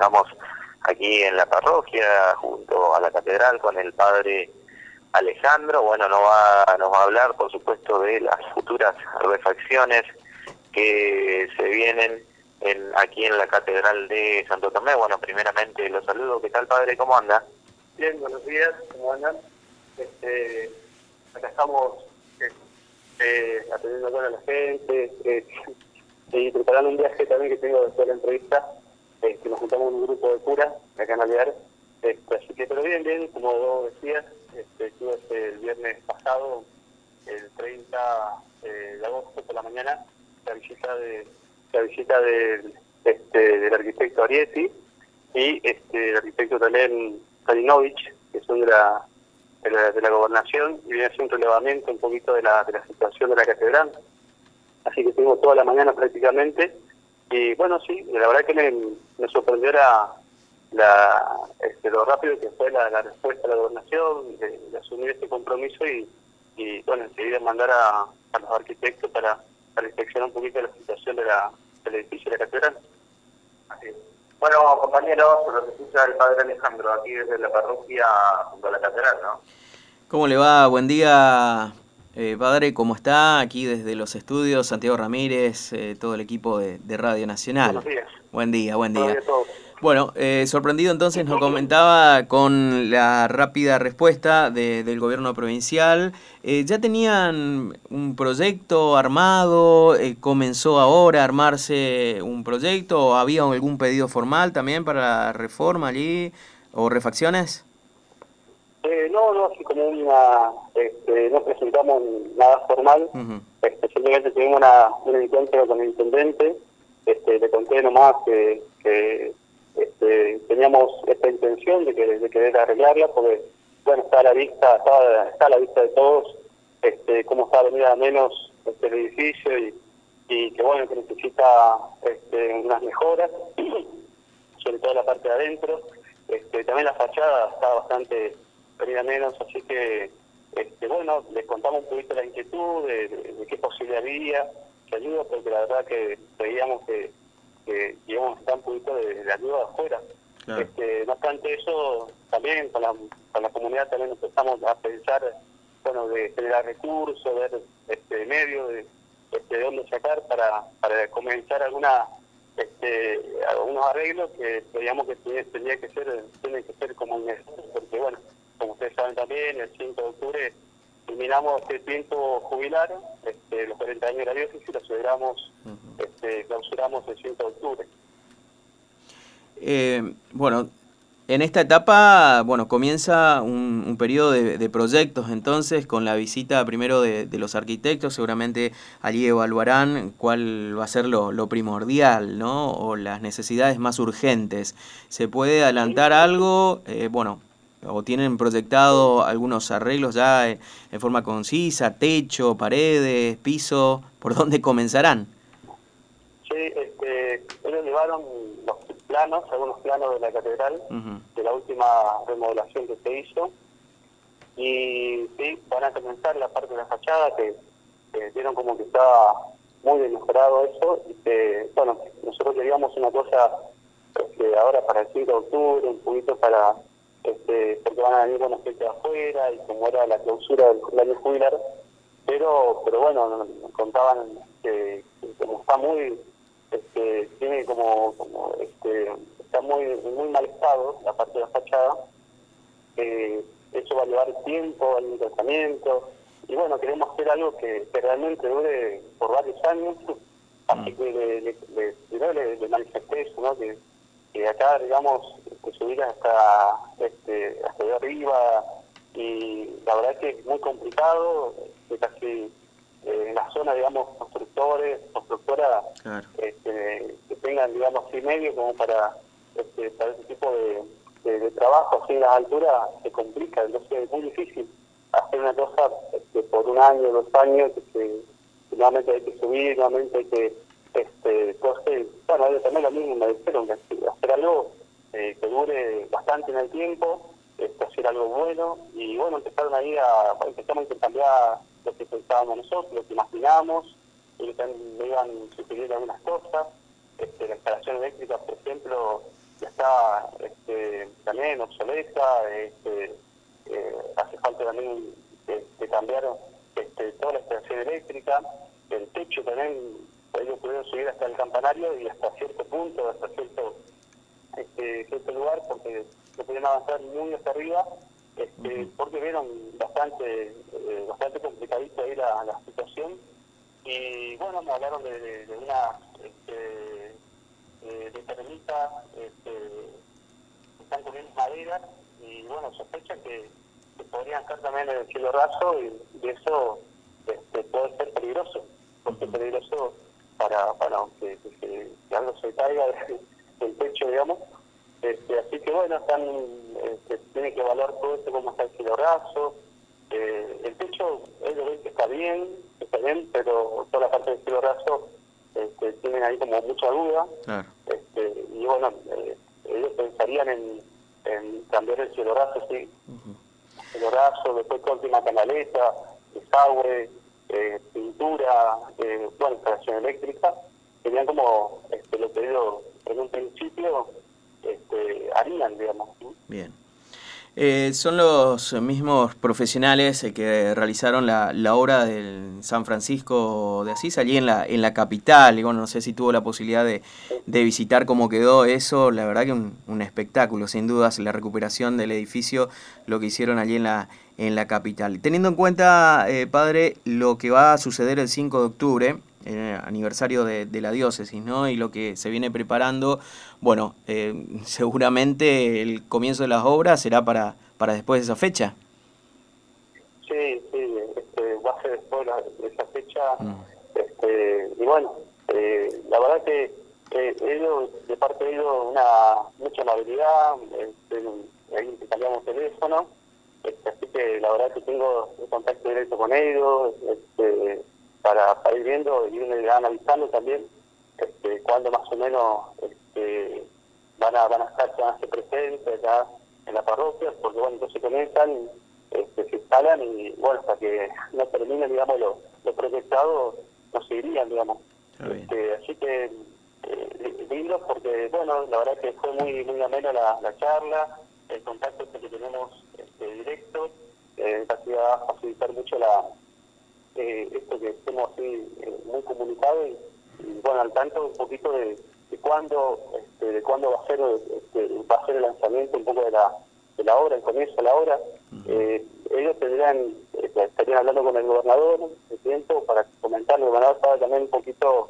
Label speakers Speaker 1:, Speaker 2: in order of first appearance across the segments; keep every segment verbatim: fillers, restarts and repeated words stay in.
Speaker 1: estamos aquí en la parroquia junto a la catedral con el padre Alejandro. Bueno, nos va, nos va a hablar, por supuesto, de las futuras refacciones que se vienen en, aquí en la catedral de Santo Tomé. Bueno, primeramente los saludo. ¿Qué tal, padre? ¿Cómo anda?
Speaker 2: Bien, buenos días. ¿Cómo andan? Este, acá estamos eh, atendiendo bueno, a la gente eh, y preparando un viaje también que tengo después de la entrevista, eh, que nos juntamos en un grupo de curas acá en Alvear. Este, así que, pero bien, bien, como vos decías, este, estuve este, el viernes pasado, el treinta eh, de agosto por la mañana, la visita de la visita del, este, del arquitecto Arietti y este, el arquitecto también Kalinovich, que son de la, de la de la gobernación, y viene haciendo un relevamiento un poquito de la, de la situación de la catedral. Así que tengo toda la mañana prácticamente, y bueno, sí, la verdad que me, me sorprendió la, la este, lo rápido que fue la, la respuesta de la gobernación, de, de asumir este compromiso y, y bueno, enseguida mandar a, a los arquitectos para, para inspeccionar un poquito la situación de la, del edificio de la catedral.
Speaker 1: Así es. Bueno, compañeros, lo que escucha el padre Alejandro aquí desde la parroquia junto a la catedral, ¿no?
Speaker 3: ¿Cómo le va? Buen día, eh, padre. ¿Cómo está? Aquí desde los estudios, Santiago Ramírez, eh, todo el equipo de, de Radio Nacional.
Speaker 2: Buenos días.
Speaker 3: Buen día, buen día.
Speaker 2: Buenos días a todos.
Speaker 3: Bueno, eh, sorprendido entonces nos comentaba con la rápida respuesta de, del gobierno provincial. Eh, ¿Ya tenían un proyecto armado? Eh, ¿Comenzó ahora a armarse un proyecto? ¿O había algún pedido formal también para la reforma allí o refacciones?
Speaker 2: Eh, no, no, así como una, este, no presentamos nada formal, uh-huh. este, simplemente tuvimos una, un encuentro con el intendente, este, le conté nomás que, que este, teníamos esta intención de, que, de querer arreglarla, porque bueno, está a la vista, está, está a la vista de todos, este, cómo está venida menos este, el edificio y, y que bueno, que necesita este, unas mejoras, sobre todo la parte de adentro, este, también la fachada está bastante venida menos, así que este, bueno, les contamos un poquito la inquietud de, de, de qué posibilidad había, que ayuda, porque la verdad que veíamos que que íbamos a estar un poquito de, de ayuda de afuera. Claro. Este, no obstante eso, también con la, con la comunidad también empezamos a pensar, bueno, de generar recursos, ver este medio de, este, de dónde sacar para, para comenzar alguna este, algunos arreglos que veíamos que tenía que ser, tiene que ser como necesarios, porque bueno, como ustedes saben también, el cinco de octubre terminamos este tiempo jubilar, este, los cuarenta años de la diócesis, y lo celebramos, uh-huh. este, clausuramos el cinco de octubre.
Speaker 3: Eh, bueno, en esta etapa, bueno, comienza un, un periodo de, de proyectos, entonces, con la visita primero de, de los arquitectos, seguramente allí evaluarán cuál va a ser lo, lo primordial, ¿no? O las necesidades más urgentes. ¿Se puede adelantar algo? Eh, bueno, ¿o tienen proyectado algunos arreglos ya en, en forma concisa, techo, paredes, piso? ¿Por dónde comenzarán?
Speaker 2: Sí, este, ellos llevaron los planos, algunos planos de la catedral, uh-huh. de la última remodelación que se hizo, y sí, van a comenzar la parte de la fachada, que, que vieron como que estaba muy mejorado eso, y que, bueno, nosotros queríamos una cosa este, ahora para el cinco de octubre, un poquito para... Este, porque van a venir buena gente de afuera y como era la clausura del año jubilar, pero pero bueno, nos, nos contaban que, que como está muy, este, tiene como, como este, está muy muy mal estado la parte de la fachada, eh, eso va a llevar tiempo, hay un tratamiento, y bueno, queremos hacer algo que, que realmente dure por varios años, así que le, le, le, le, le manifesté eso, ¿no? Que, que acá, digamos, que subir hasta este hasta de arriba, y la verdad que es muy complicado, que casi eh, en la zona, digamos, constructores, constructoras, claro. este, que tengan, digamos, así medio como para, este, para ese tipo de, de, de trabajo, así en las alturas se complica, entonces es muy difícil hacer una cosa este, por un año, dos años, que, que, que nuevamente hay que subir, nuevamente hay que este coste, bueno, ellos también lo mismo me dijeron, que hacer algo eh, que dure bastante en el tiempo, este, hacer algo bueno, y bueno, empezaron ahí a, empezamos a intercambiar lo que pensábamos nosotros, lo que imaginábamos, y también me iban sugiriendo algunas cosas, este, la instalación eléctrica, por ejemplo, está este, también obsoleta, este, eh, hace falta también de, de cambiar este, toda la instalación eléctrica, el techo también, ellos pudieron subir hasta el campanario y hasta cierto punto, hasta cierto, este, cierto lugar, porque no podían avanzar muy hasta arriba, este, porque vieron bastante, eh, bastante complicadita ahí la, la situación. Y bueno, me hablaron de, de, de una este, de, de termitas este, que están comiendo madera y bueno, sospechan que, que podrían estar también en el cielo raso y, y eso este, puede ser peligroso, puede ser peligroso para, para que, que, que algo se caiga del techo, digamos. Este, así que bueno, están este, tienen que evaluar todo esto, cómo está el cielo raso. Eh, el techo, ellos ven que está bien, está bien, pero toda la parte del cielo raso este, tienen ahí como mucha duda. Claro. Este, y bueno, eh, ellos pensarían en, en cambiar el cielo raso, sí. Uh-huh. Cielo raso, después con última canaleta, desagüe, eh, pintura, eh, bueno, instalación eléctrica. Serían como este, lo que ellos en un principio este, harían, digamos.
Speaker 3: Bien. Eh, son los mismos profesionales eh, que realizaron la, la obra del San Francisco de Asís allí en la en la capital, y bueno, no sé si tuvo la posibilidad de, de visitar cómo quedó eso. La verdad que un, un espectáculo, sin dudas, la recuperación del edificio, lo que hicieron allí en la en la capital. Teniendo en cuenta, eh, padre, lo que va a suceder el cinco de octubre, eh, aniversario de, de la diócesis, ¿no? Y lo que se viene preparando, bueno, eh, seguramente el comienzo de las obras será para, para después de esa fecha.
Speaker 2: Sí, sí, este, va a ser después de esa fecha, mm. este, y bueno, eh, la verdad que eh, ellos, de parte de ellos, una mucha amabilidad, este, ahí intercambiamos teléfono, este, así que la verdad que tengo un contacto directo con ellos, este, para, para ir viendo y ir analizando también este, cuándo más o menos este, van a van a estar, van a ser presentes acá en la parroquia, porque bueno, entonces comienzan, este, se instalan y bueno, hasta que no terminen, digamos, lo, lo proyectado, no seguirían, digamos. Este, así que eh, lindo porque, bueno, la verdad que fue muy muy amena la, la charla, el contacto que tenemos este, directo, eh, casi va a facilitar mucho la eh, esto que estemos así eh, muy comunicados y, y bueno, al tanto un poquito de, de cuándo este, de cuándo va a ser este, va a ser el lanzamiento un poco de la de la obra, el comienzo de la obra. Uh-huh. eh, ellos tendrían eh, estarían hablando con el gobernador de tiempo para comentar. El gobernador estaba también un poquito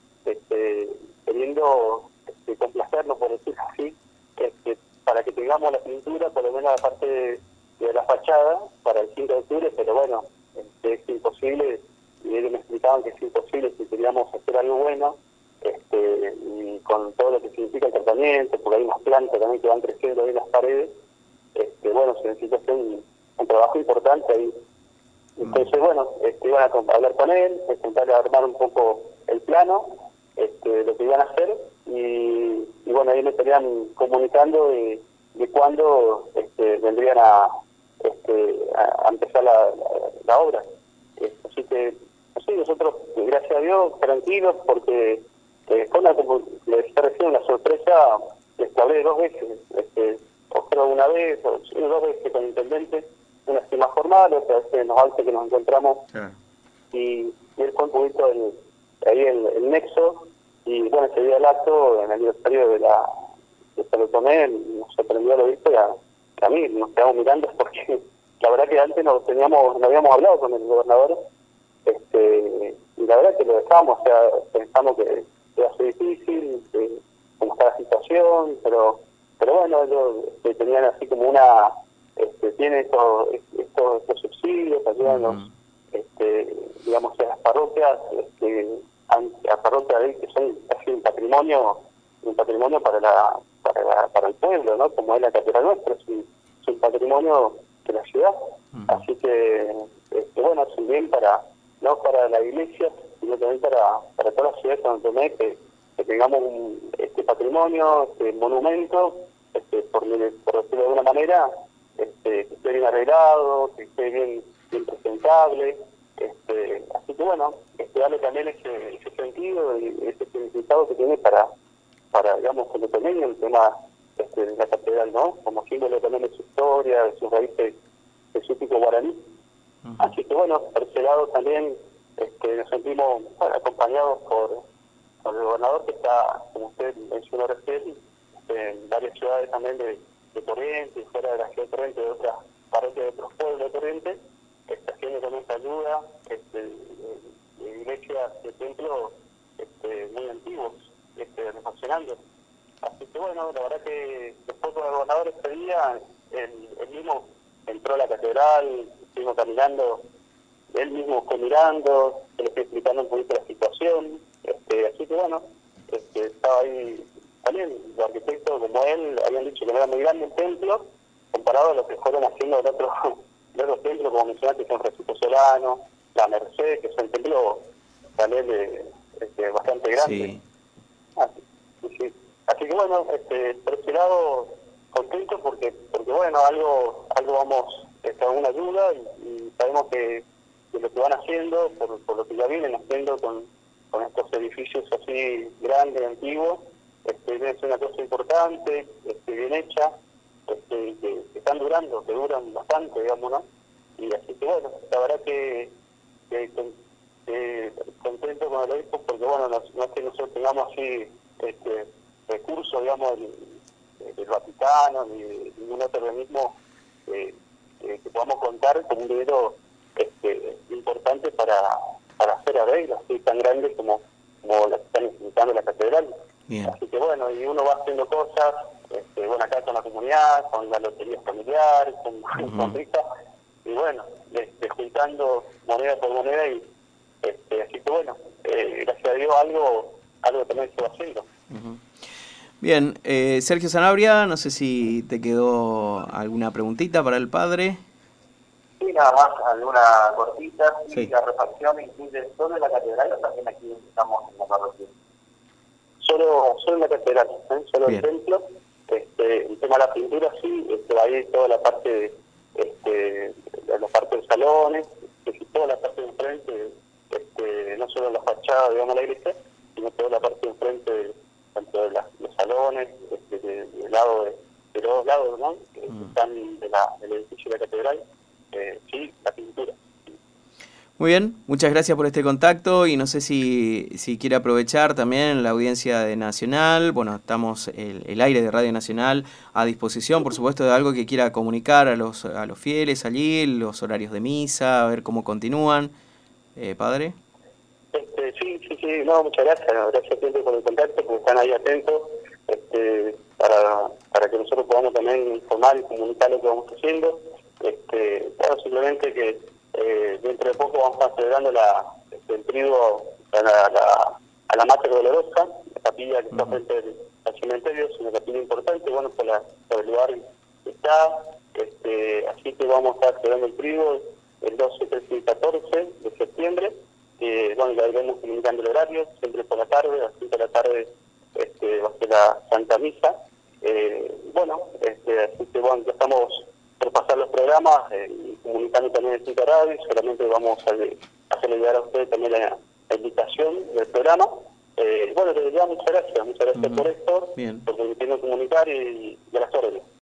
Speaker 2: este, queriendo este, complacernos, por decirlo así, este, para que tengamos la pintura, por lo menos la parte de, de la fachada, para el cinco de octubre, pero bueno, este, es imposible, y ellos me explicaban que es imposible si queríamos hacer algo bueno, este, y con todo lo que significa el tratamiento, porque hay unas plantas también que van creciendo ahí en las paredes, este, bueno, se necesita hacer un, un trabajo importante ahí. Entonces, bueno, este, iban a hablar con él, intentar armar un poco el plano, este, lo que iban a hacer, y, y bueno, ahí me estarían comunicando de, de cuándo este, vendrían a, este, a, a empezar la, la, la obra. Este, así que, así nosotros, gracias a Dios, tranquilos, porque eh, fue una, como les decía recién, una sorpresa. Les hablé dos veces, este, o creo una vez, o sí, dos veces con el intendente, una vez más formal, otra vez en los altos que nos encontramos, yeah. y, y él fue un poquito el, ahí el, el nexo, y bueno, ese día el acto, en el aniversario de la de San Tomé, nos sorprendió lo visto, y a, a mí nos quedamos mirando, porque la verdad que antes no teníamos no habíamos hablado con el gobernador, este y la verdad que lo dejamos, o sea, pensamos que iba a ser difícil, que, cómo está la situación, pero pero bueno, ellos este, tenían así como una, este, tienen estos, estos, estos subsidios, ayudan los, uh-huh. este, digamos, a las parroquias, este, a parroquias de que son casi un patrimonio, un patrimonio para la, para la, para el pueblo, ¿no? Como es la catedral nuestra, es un, es un patrimonio de la ciudad. Uh-huh. Así que, este, bueno, es bien para, no para la iglesia, sino también para, para toda la ciudad de San Tomé, que, que tengamos un, este patrimonio, este monumento, este, por, por decirlo de alguna manera, este, que esté bien arreglado, que esté bien, bien presentable. Este, así que bueno, este, darle también ese, ese sentido y ese significado que tiene para, para digamos, como también el tema este, de la catedral, ¿no? Como símbolo también de su historia, de sus raíces de su tipo guaraní. Uh-huh. Así que bueno, por ese lado también este, nos sentimos bueno, acompañados por, por el gobernador, que está, como usted mencionó recién, en varias ciudades también de, de Corrientes, fuera de la ciudad de Corrientes, de otras parroquias de otros pueblos de Corrientes, está haciendo también esta ayuda, este, de iglesias de templos este, muy antiguos, este, refaccionando. Así que bueno, la verdad que después con el gobernador ese día, él, él mismo entró a la catedral, estuvimos caminando, él mismo fue mirando, se le fue explicando un poquito la situación, este, así que bueno, este, estaba ahí también los arquitectos como él habían dicho que no era muy grande el templo, comparado a lo que fueron haciendo en otros, en otros templos, como mencionaste, San Francisco Solano, la Merced, que son templos también de, este, bastante grandes. Sí. Así, sí. Así que bueno, este, por ese lado contento porque porque bueno, algo algo vamos, este, a una ayuda y, y sabemos que, que lo que van haciendo, por, por lo que ya vienen haciendo con, con estos edificios así grandes, antiguos, este, es una cosa importante, este, bien hecha, este, que, que están durando, que duran bastante, digamos, ¿no? Y así que bueno, la verdad que, que, que, que contento con el obispo porque bueno, no, no es que nosotros tengamos así este, recursos, digamos, del, del Vaticano ni de ningún otro organismo eh, eh, que podamos contar con un dinero este, importante para, para hacer arreglos así tan grandes como, como las que están necesitando la catedral. Bien. Así que bueno, y uno va haciendo cosas, este, bueno, acá con la comunidad, con la lotería familiar, con, uh-huh. con ricas, y bueno, este, juntando moneda por moneda, y este, así que bueno, eh, gracias a Dios algo, algo también se va haciendo.
Speaker 3: Uh-huh. Bien, eh, Sergio Sanabria, no sé si te quedó alguna preguntita para el padre.
Speaker 1: Sí, nada más, alguna cortita. Sí. La refacción incluye solo en la catedral o también aquí estamos en la parroquia.
Speaker 2: Solo, solo en la catedral, ¿eh? Solo Bien. El templo. Este, el tema de la pintura sí, este, va a ir toda la parte de, este, de la parte de salones, este, toda la parte de enfrente, este, no solo la fachada, digamos, la iglesia, sino toda la parte de enfrente de, tanto de la, los salones, este, de, de, de lado de, de los dos lados, ¿no? Que mm. están de la, del edificio de la catedral, eh, sí, la pintura.
Speaker 3: Muy bien, muchas gracias por este contacto y no sé si, si quiere aprovechar también la audiencia de Nacional. Bueno, estamos el, el aire de Radio Nacional a disposición, por supuesto, de algo que quiera comunicar a los a los fieles allí, los horarios de misa, a ver cómo continúan. Eh, ¿Padre?
Speaker 2: Este, sí, sí, sí, no, muchas gracias. Gracias siempre por el contacto, porque están ahí atentos este, para, para que nosotros podamos también informar y comunicar lo que vamos haciendo. Este, claro, simplemente que Eh, dentro de poco vamos a estar celebrando la, este, el triduo a la, a la, a la Mater Dolorosa, la capilla que está uh-huh. frente al, al cementerio, es una capilla importante, bueno, por, la, por el lugar que está, este, así que vamos a estar celebrando el triduo el doce, trece y catorce de septiembre, eh, bueno, ya iremos comunicando el horario, siempre por la tarde, a las cinco de la tarde este, va a ser la Santa Misa, eh, bueno, este, así que bueno, ya estamos por pasar los programas eh, y comunicando también en Cinta Radio, solamente vamos a, a hacerle llegar a ustedes también la, la invitación del programa. Eh, bueno, les digo muchas gracias, muchas gracias uh-huh. por esto, Bien. por permitirnos comunicar y, y a las órdenes.